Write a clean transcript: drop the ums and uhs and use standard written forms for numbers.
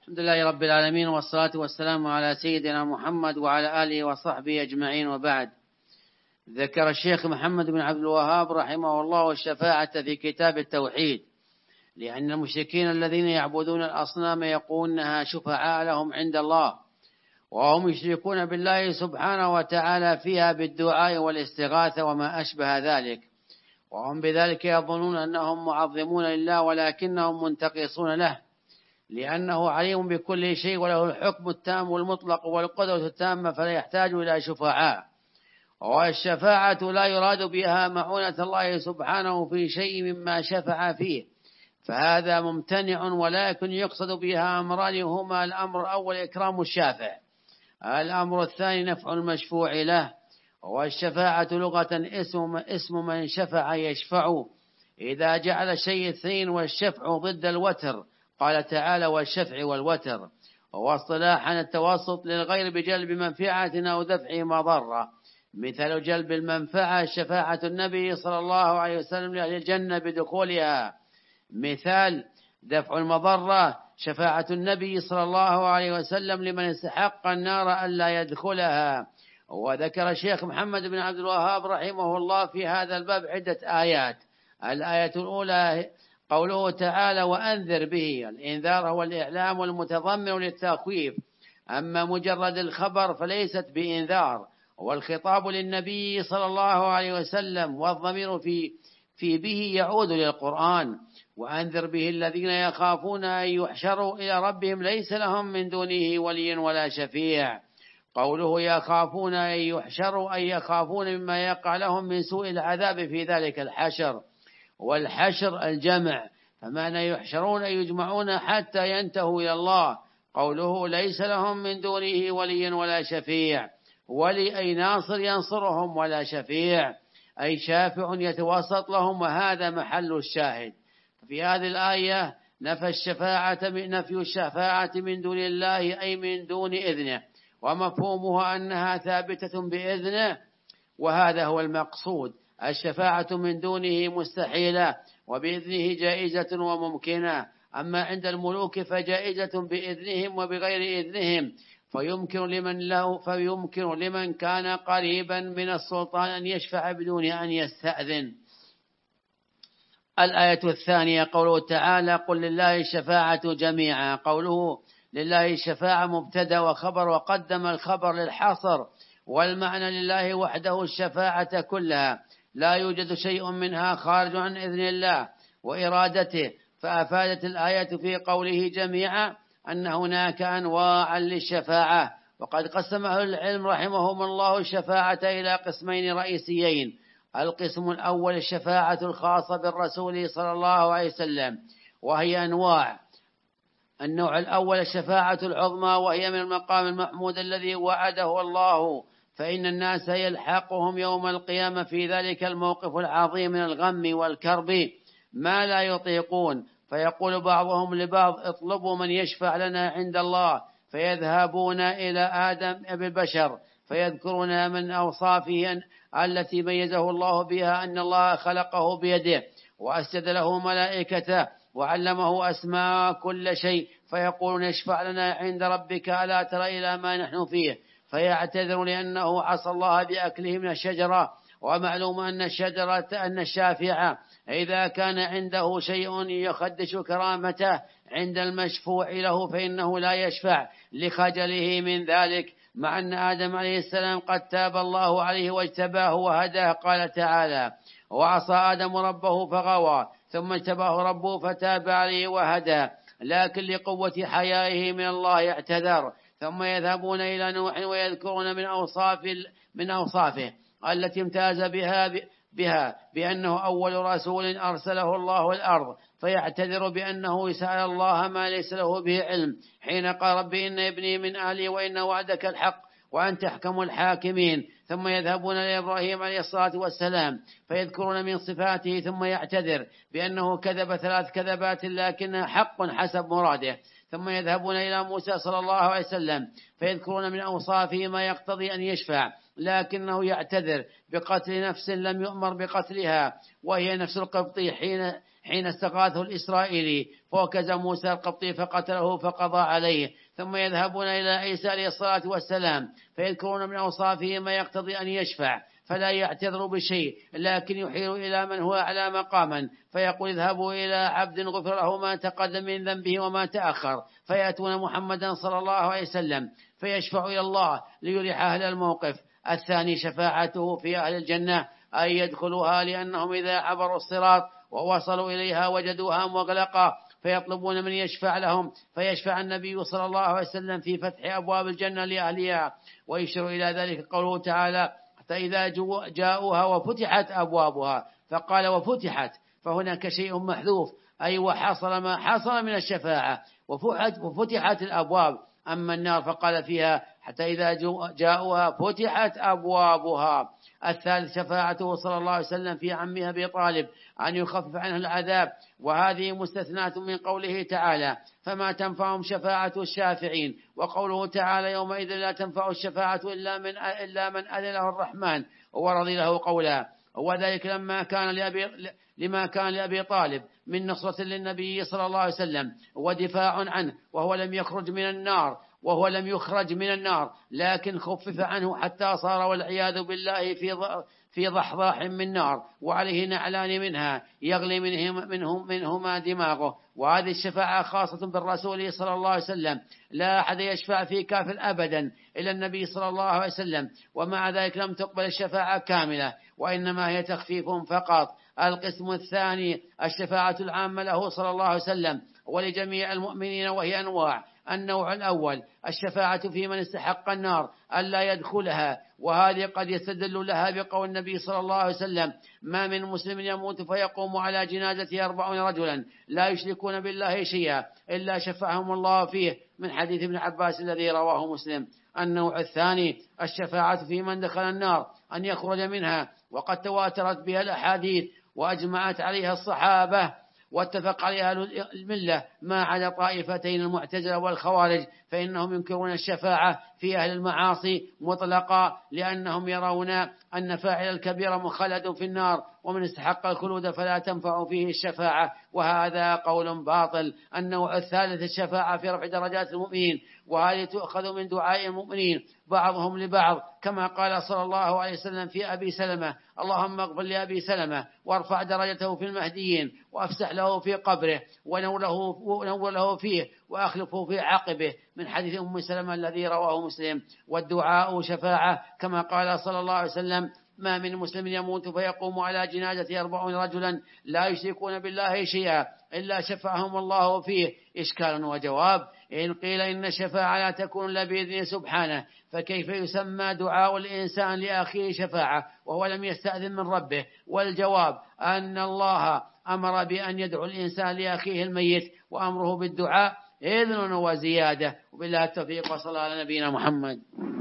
الحمد لله رب العالمين، والصلاة والسلام على سيدنا محمد وعلى آله وصحبه أجمعين، وبعد. ذكر الشيخ محمد بن عبد الوهاب رحمه الله الشفاعة في كتاب التوحيد، لأن المشركين الذين يعبدون الأصنام يقولونها شفعاء لهم عند الله، وهم يشركون بالله سبحانه وتعالى فيها بالدعاء والاستغاثة وما أشبه ذلك، وهم بذلك يظنون أنهم معظمون لله ولكنهم منتقصون له، لأنه عليم بكل شيء وله الحكم التام والمطلق والقدرة التامة، فلا يحتاج إلى شفعاء. والشفاعة لا يراد بها معونة الله سبحانه في شيء مما شفع فيه، فهذا ممتنع، ولكن يقصد بها أمران هما: الأمر الأول إكرام الشافع، الأمر الثاني نفع المشفوع له. والشفاعة لغة اسم من شفع يشفع، إذا جعل الشيء اثنين، والشفع ضد الوتر، قال تعالى: والشفع والوتر. واصطلاحا التوسط للغير بجلب منفعة أو دفع مضرة. مثل جلب المنفعة شفاعة النبي صلى الله عليه وسلم لأهل الجنة بدخولها، مثال دفع المضرة شفاعة النبي صلى الله عليه وسلم لمن استحق النار ألا يدخلها. وذكر الشيخ محمد بن عبد الوهاب رحمه الله في هذا الباب عدة آيات. الآية الأولى قوله تعالى: وأنذر به، الإنذار هو الإعلام والمتضمن للتخويف، أما مجرد الخبر فليست بإنذار. والخطاب للنبي صلى الله عليه وسلم، والضمير في به يعود للقرآن. وأنذر به الذين يخافون أن يحشروا إلى ربهم ليس لهم من دونه ولي ولا شفيع. قوله يخافون أن يحشروا أي يخافون مما يقع لهم من سوء العذاب في ذلك الحشر، والحشر الجمع، فمعنى يحشرون يجمعون حتى ينتهوا إلى الله. قوله ليس لهم من دونه ولي ولا شفيع، ولي أي ناصر ينصرهم، ولا شفيع أي شافع يتوسط لهم، وهذا محل الشاهد. في هذه الآية نفي الشفاعة من دون الله، أي من دون إذنه، ومفهومها أنها ثابتة بإذنه، وهذا هو المقصود. الشفاعة من دونه مستحيلة، وبإذنه جائزة وممكنة. أما عند الملوك فجائزة بإذنهم وبغير إذنهم، فيمكن لمن كان قريبا من السلطان أن يشفع بدون أن يستأذن. الآية الثانية قوله تعالى: قل لله الشفاعة جميعا. قوله لله الشفاعة مبتدأ وخبر، وقدم الخبر للحصر، والمعنى لله وحده الشفاعة كلها، لا يوجد شيء منها خارج عن إذن الله وإرادته. فأفادت الآية في قوله جميعا أن هناك أنواعا للشفاعة، وقد قسم أهل العلم رحمهم الله الشفاعة إلى قسمين رئيسيين: القسم الأول الشفاعة الخاصة بالرسول صلى الله عليه وسلم، وهي أنواع. النوع الأول الشفاعة العظمى، وهي من المقام المحمود الذي وعده الله، فإن الناس يلحقهم يوم القيامة في ذلك الموقف العظيم من الغم والكرب ما لا يطيقون، فيقول بعضهم لبعض: اطلبوا من يشفع لنا عند الله، فيذهبون إلى آدم أبي البشر فيذكرون من أوصافه التي ميزه الله بها أن الله خلقه بيده، وأسجد له ملائكته، وعلمه أسماء كل شيء، فيقولون: اشفع لنا عند ربك، ألا ترى إلى ما نحن فيه؟ فيعتذر لأنه عصى الله بأكله من الشجرة. ومعلوم أن الشافع إذا كان عنده شيء يخدش كرامته عند المشفوع له فإنه لا يشفع لخجله من ذلك، مع أن آدم عليه السلام قد تاب الله عليه واجتباه وهداه. قال تعالى: وعصى آدم ربه فغوى، ثم اجتباه ربه فتاب عليه وهدى، لكن لقوة حيائه من الله اعتذر. ثم يذهبون إلى نوح ويذكرون من أوصافه التي امتاز بها بأنه أول رسول أرسله الله الأرض، فيعتذر بأنه يسأل الله ما ليس له به علم، حين قال: ربي إن ابني من أهلي وإن وعدك الحق وأنت أحكم الحاكمين. ثم يذهبون لإبراهيم عليه الصلاة والسلام فيذكرون من صفاته، ثم يعتذر بأنه كذب 3 كذبات لكنها حق حسب مراده. ثم يذهبون إلى موسى صلى الله عليه وسلم فيذكرون من أوصافه ما يقتضي أن يشفع، لكنه يعتذر بقتل نفس لم يؤمر بقتلها، وهي نفس القبطي حين استغاثه الإسرائيلي، فوكز موسى القبطي فقتله فقضى عليه. ثم يذهبون إلى عيسى عليه الصلاة والسلام فيذكرون من أوصافه ما يقتضي أن يشفع، فلا يعتذر بشيء، لكن يحيل إلى من هو أعلى مقاما فيقول اذهبوا إلى عبد غفر له ما تقدم من ذنبه وما تأخر، فيأتون محمدا صلى الله عليه وسلم فيشفع إلى الله ليريح أهل الموقف. الثاني شفاعته في أهل الجنة أن يدخلوها، لأنهم إذا عبروا الصراط ووصلوا إليها وجدوها مغلقة فيطلبون من يشفع لهم، فيشفع النبي صلى الله عليه وسلم في فتح أبواب الجنة لأهلها. ويشير إلى ذلك قوله تعالى فإذا جاءوها وفتحت أبوابها، فقال وفتحت، فهناك شيء محذوف، أي وحصل ما حصل من الشفاعة وفتحت الأبواب. أما النار فقال فيها حتى إذا جاءوها فتحت أبوابها. الثالث شفاعته صلى الله عليه وسلم في عمه أبي طالب أن يخفف عنه العذاب، وهذه مستثناة من قوله تعالى فما تنفعهم شفاعة الشافعين، وقوله تعالى يومئذ لا تنفع الشفاعة إلا من أذن له الرحمن ورضي له قولا. وذلك لما كان لأبي طالب من نصرة للنبي صلى الله عليه وسلم ودفاع عنه، وهو لم يخرج من النار لكن خفف عنه حتى صار والعياذ بالله في ضحضاح من نار وعليه نعلان منها يغلي منهما دماغه. وهذه الشفاعة خاصة بالرسول صلى الله عليه وسلم، لا أحد يشفع في كافر أبدا إلا النبي صلى الله عليه وسلم، ومع ذلك لم تقبل الشفاعة كاملة وإنما هي تخفيف فقط. القسم الثاني الشفاعة العامة له صلى الله عليه وسلم ولجميع المؤمنين، وهي أنواع. النوع الأول الشفاعة في من استحق النار ألا يدخلها، وهذه قد يستدل لها بقول النبي صلى الله عليه وسلم ما من مسلم يموت فيقوم على جنازته 40 رجلا لا يشركون بالله شيئا إلا شفعهم الله فيه، من حديث ابن عباس الذي رواه مسلم. النوع الثاني الشفاعة في من دخل النار أن يخرج منها، وقد تواترت بها الأحاديث وأجمعت عليها الصحابة واتفق عليها الملة ما عدا طائفتين المعتزلة والخوارج، فإنهم ينكرون الشفاعة في أهل المعاصي مطلقا، لأنهم يرون أن فاعل الكبير مخلد في النار ومن استحق الخلود فلا تنفع فيه الشفاعة، وهذا قول باطل. النوع الثالث الشفاعة في رفع درجات المؤمنين، وهذه تؤخذ من دعاء المؤمنين بعضهم لبعض، كما قال صلى الله عليه وسلم في أبي سلمة اللهم اغفر لأبي سلمة وارفع درجته في المهديين وافسح له في قبره ونور له فيه وأخلفه في عقبه، من حديث أم سلمة الذي رواه مسلم. والدعاء شفاعة كما قال صلى الله عليه وسلم ما من مسلم يموت فيقوم على جنازة 40 رجلا لا يشركون بالله شيئا إلا شفعهم الله فيه. إشكال وجواب: إن قيل إن الشفاعة لا تكون إلا بإذنه سبحانه، فكيف يسمى دعاء الإنسان لأخيه شفاعة وهو لم يستأذن من ربه؟ والجواب أن الله أمر بأن يدعو الإنسان لأخيه الميت، وأمره بالدعاء إذن وزيادة. وبالله التوفيق، وصلى على نبينا محمد.